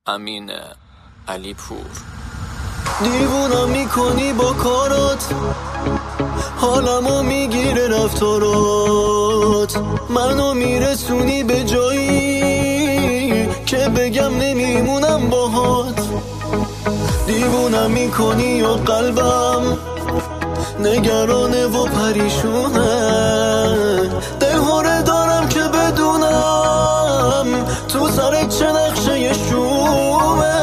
امین علی پور. دیوونم میکنی با کارات، حالمو میگیره رفتارات، منو میرسونی به جایی که بگم نمیمونم باهات. دیوونم میکنی و قلبم نگرانه و پریشونه، دلهوره دارم که بدونم تو سرت چه نقشه شومه.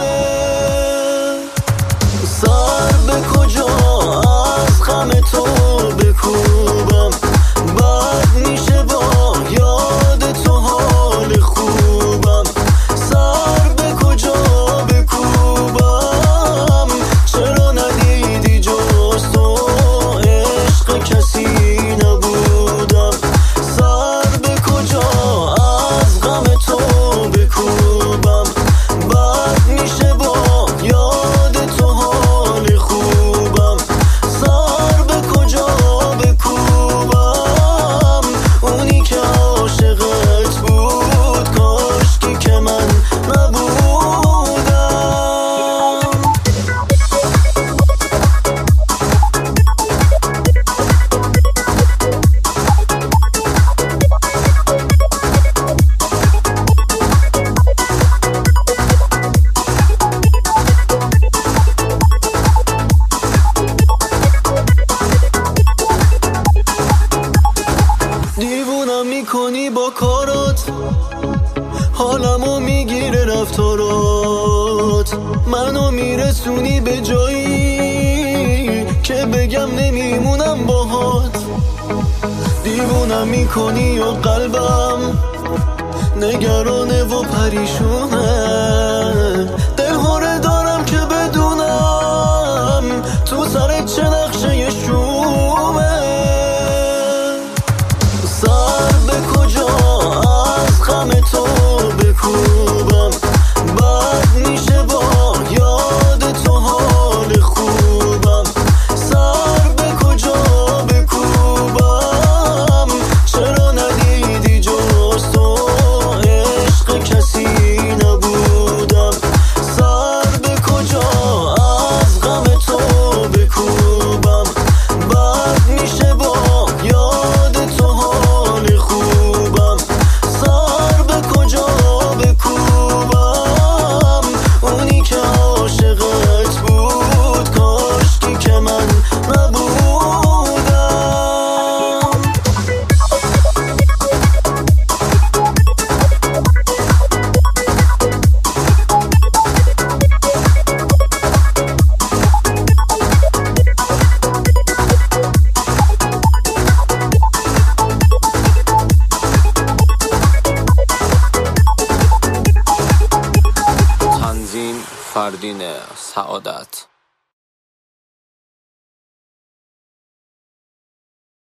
سر به کجا از غم تو بکوبم، بد میشه با یاد تو حال خوبم. سر به کجا بکوبم، چرا ندیدی جز تو عشق کسی نبودم. سر به کجا از غم تو بکوبم، بد میشه با یاد تو حال خوبم. سر به کجا بکوبم، اونی که عاشقت بود کاشکی که من نبودم. دیوونم میکنی با کارات، حالمو میگیره رفتارات، منو میرسونی به جایی که بگم نمیمونم باهات. دیوونم میکنی و قلبم نگرانه و پریشونه، دلهوره دارم که بدونم تو سرت چه نقشه شومه. سر به کجا از غم تو بکوبم، بد میشه با یاد تو حال خوبم. سر به کجا بکوبم، چرا ندیدی جز تو عشق کسی نبودم. سر به کجا از غم تو بکوبم، بد میشه با یاد تو حال خوبم. سر به کجا بکوبم، اونی که عاشقت بود کاشکی که من نبودم. تنظیم فردین سعادت.